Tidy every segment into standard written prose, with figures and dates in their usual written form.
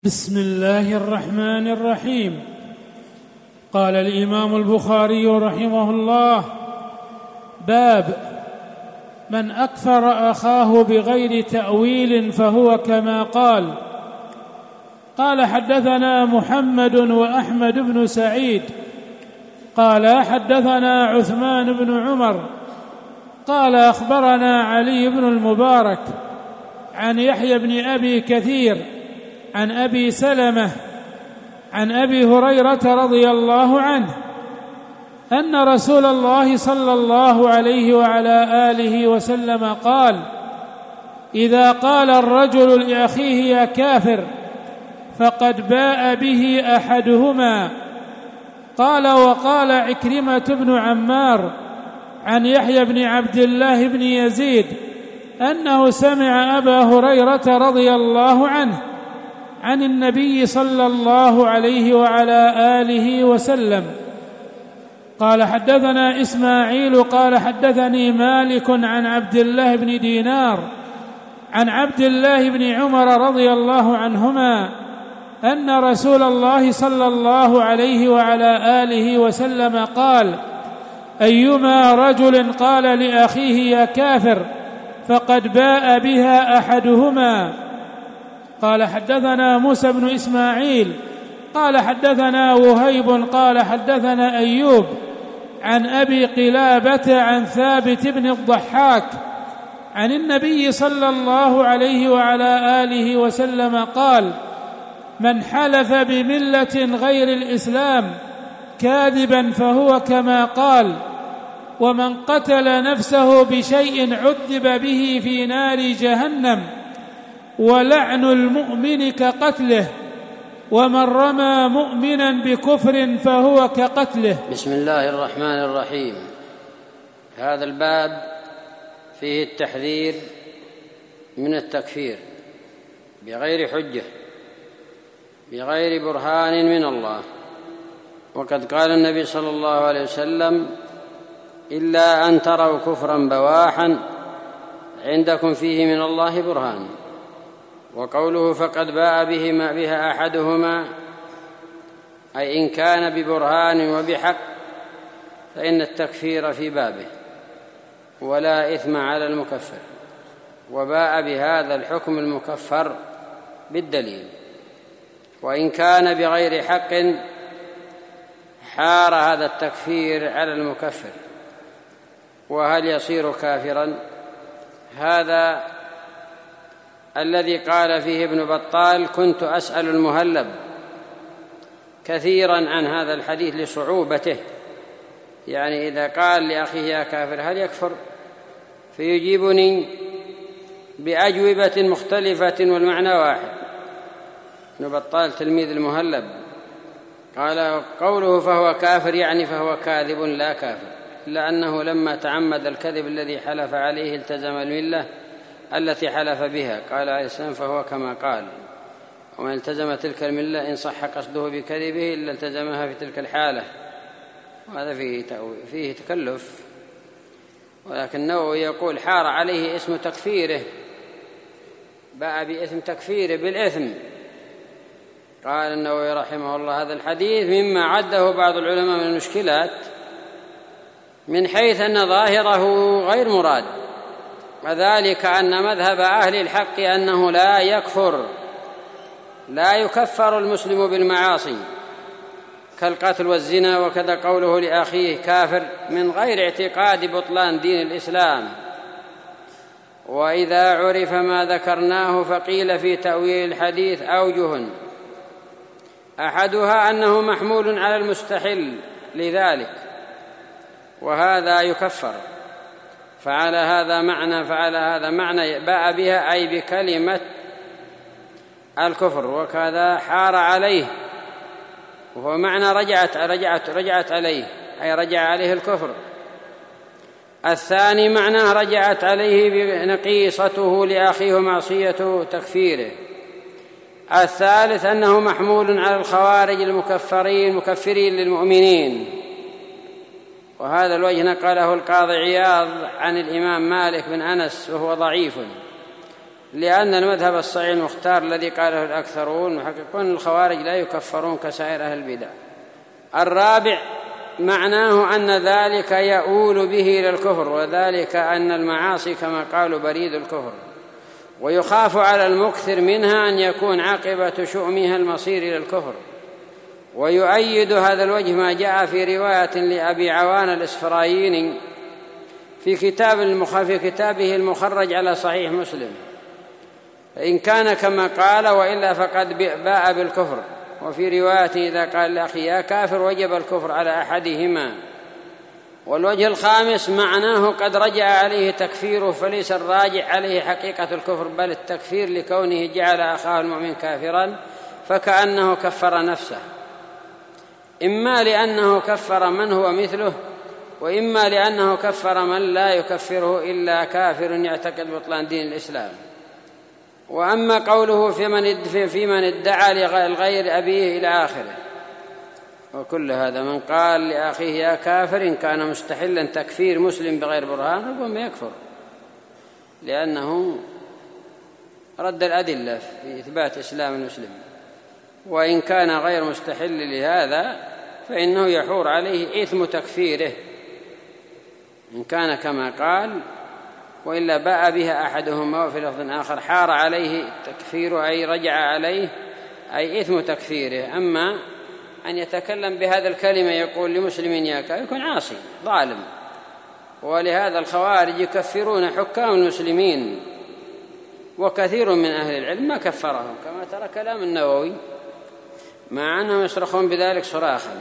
بسم الله الرحمن الرحيم. قال الإمام البخاري رحمه الله: باب من أكفر أخاه بغير تأويل فهو كما قال. قال: حدثنا محمد وأحمد بن سعيد قال: حدثنا عثمان بن عمر قال: أخبرنا علي بن المبارك عن يحيى بن أبي كثير عن أبي سلمة عن أبي هريرة رضي الله عنه أن رسول الله صلى الله عليه وعلى آله وسلم قال: إذا قال الرجل لأخيه يا كافر فقد باء به أحدهما. قال: وقال عكرمة بن عمار عن يحيى بن عبد الله بن يزيد أنه سمع أبا هريرة رضي الله عنه عن النبي صلى الله عليه وعلى آله وسلم قال: حدثنا إسماعيل قال: حدثني مالك عن عبد الله بن دينار عن عبد الله بن عمر رضي الله عنهما أن رسول الله صلى الله عليه وعلى آله وسلم قال: أيما رجل قال لأخيه يا كافر فقد باء بها أحدهما. قال: حدثنا موسى بن إسماعيل قال: حدثنا وهيب قال: حدثنا أيوب عن أبي قلابة عن ثابت بن الضحاك عن النبي صلى الله عليه وعلى آله وسلم قال: من حلف بملة غير الإسلام كاذبا فهو كما قال، ومن قتل نفسه بشيء عذب به في نار جهنم، ولعن المؤمن كقتله، ومن رمى مؤمنا بكفر فهو كقتله. بسم الله الرحمن الرحيم. هذا الباب فيه التحذير من التكفير بغير حجة بغير برهان من الله. وقد قال النبي صلى الله عليه وسلم: إلا أن تروا كفرا بواحا عندكم فيه من الله برهان. وقوله فقد باء بها أحدهما أي إن كان ببرهان وبحق فإن التكفير في بابه ولا إثم على المكفر، وباء بهذا الحكم المكفر بالدليل. وإن كان بغير حق حار هذا التكفير على المكفر. وهل يصير كافرا؟ هذا الذي قال فيه ابن بطال: كنت أسأل المهلب كثيرا عن هذا الحديث لصعوبته، يعني إذا قال لأخيه يا كافر هل يكفر؟ فيجيبني بأجوبة مختلفة والمعنى واحد. ابن بطال تلميذ المهلب قال: قوله فهو كافر يعني فهو كاذب لا كافر، لأنه لما تعمد الكذب الذي حلف عليه التزم الملة التي حلف بها. قال عليه السلام: فهو كما قال، ومن التزم تلك الملة إن صح قصده بكذبه إلا التزمها في تلك الحالة. وهذا فيه تكلف. ولكن النووي يقول: حار عليه اسم تكفيره، باء باسم تكفيره بالإثم. قال النووي رحمه الله: هذا الحديث مما عده بعض العلماء من المشكلات، من حيث أن ظاهره غير مراد، وذلك أن مذهب أهل الحق أنه لا يكفر المسلم بالمعاصي كالقتل والزنا، وكذا قوله لأخيه كافر من غير اعتقاد بطلان دين الإسلام. وإذا عرف ما ذكرناه فقيل في تأويل الحديث أوجه، أحدها أنه محمول على المستحل لذلك وهذا يكفر، فعلى هذا معنى باء بها أي بكلمة الكفر، وكذا حار عليه وهو معنى رجعت عليه أي رجع عليه الكفر. الثاني معناه رجعت عليه بنقيصته لأخيه معصية تكفيره. الثالث أنه محمول على الخوارج المكفرين للمؤمنين. وهذا الوجه نقله القاضي عياض عن الإمام مالك بن أنس وهو ضعيف. لأن المذهب الصحيح المختار الذي قاله الأكثرون محققون الخوارج لا يكفرون كسائر أهل البدع. الرابع معناه أن ذلك يؤول به إلى الكفر، وذلك أن المعاصي كما قالوا بريد الكفر، ويخاف على المكثر منها أن يكون عاقبة شؤمها المصير إلى الكفر. ويؤيد هذا الوجه ما جاء في رواية لأبي عوان الإسفرايني في كتابه المخرج على صحيح مسلم، إن كان كما قال وإلا فقد باء بالكفر. وفي رواية إذا قال لأخي يا كافر وجب الكفر على أحدهما. والوجه الخامس معناه قد رجع عليه تكفيره، فليس الراجع عليه حقيقة الكفر بل التكفير لكونه جعل أخاه المؤمن كافرا فكأنه كفر نفسه، إما لأنه كفر من هو مثله، وإما لأنه كفر من لا يكفره إلا كافر يعتقد بطلان دين الإسلام. وأما قوله في من ادعى لغير أبيه إلى آخره، وكل هذا من قال لأخيه يا كافر إن كان مستحلا تكفير مسلم بغير برهان ربما يكفر، لأنه رد الأدلة في إثبات إسلام المسلم. وإن كان غير مستحل لهذا فإنه يحور عليه إثم تكفيره إن كان كما قال، وإلا باء بها أحدهما. وفي لفظ آخر حار عليه تكفيره أي رجع عليه أي إثم تكفيره. أما أن يتكلم بهذا الكلمة يقول لمسلم يا كافر يكون عاصي ظالم. ولهذا الخوارج يكفرون حكام المسلمين، وكثير من أهل العلم ما كفرهم، كما ترى كلام النووي، مع أنهم يصرخون بذلك صراخا،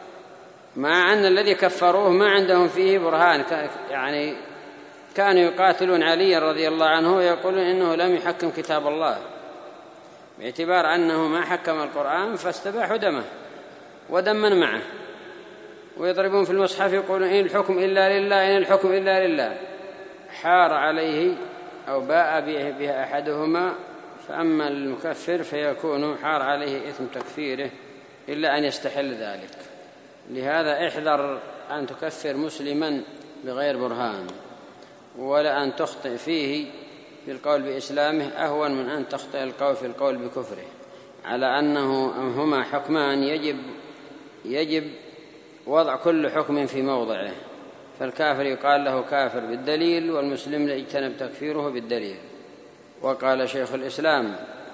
مع أن الذي كفروه ما عندهم فيه برهان. يعني كانوا يقاتلون علي رضي الله عنه ويقولون إنه لم يحكم كتاب الله، باعتبار أنه ما حكم القرآن فاستباحوا دمه ودم من معه، ويضربون في المصحف يقولون إن الحكم إلا لله، إن الحكم إلا لله. حار عليه أو باء بها أحدهما، فأما المكفر فيكون حار عليه إثم تكفيره إلا أن يستحل ذلك. لهذا احذر أن تكفر مسلما بغير برهان، ولا أن تخطئ فيه في القول بإسلامه أهون من أن تخطئ القول في القول بكفره، على أنه هما حكمان يجب وضع كل حكم في موضعه. فالكافر يقال له كافر بالدليل، والمسلم يجتنب تكفيره بالدليل. وقال شيخ الإسلام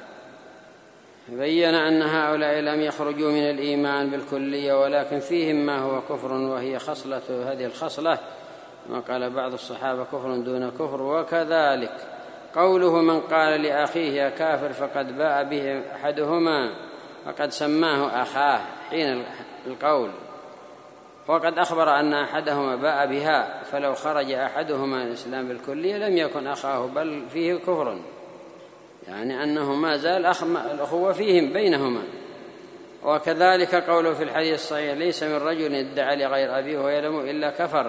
بين أن هؤلاء لم يخرجوا من الإيمان بالكلية، ولكن فيهم ما هو كفر، وهي خصلة هذه الخصلة ما قال بعض الصحابة كفر دون كفر. وكذلك قوله من قال لأخيه يا كافر فقد باء به أحدهما، فقد سماه أخاه حين القول، وقد أخبر أن أحدهما باء بها، فلو خرج أحدهما الإسلام بالكلية لم يكن أخاه بل فيه كفر، يعني أنه ما زال الأخوة فيهم بينهما. وكذلك قوله في الحديث الصحيح ليس من رجل ادعى لغير أبيه ويعلم إلا كفر.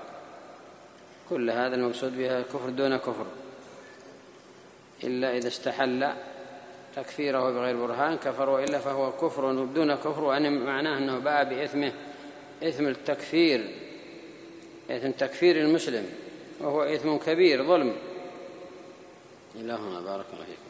كل هذا المقصود بها كفر دون كفر، إلا إذا استحل تكفيره بغير برهان كفر، وإلا فهو كفر دون كفر، وأن معناه أنه باء بإثمه إثم التكفير، إثم تكفير المسلم، وهو إثم كبير ظلم. إلهنا بارك الله فيكم.